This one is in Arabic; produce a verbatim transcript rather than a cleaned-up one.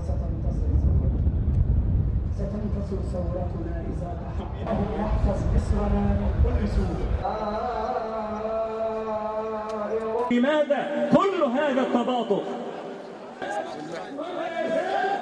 وستنتصر ستنتصر ثورتنا إذا تحقق نحفظ مصرنا من كل سوء. لماذا كل هذا التباطؤ؟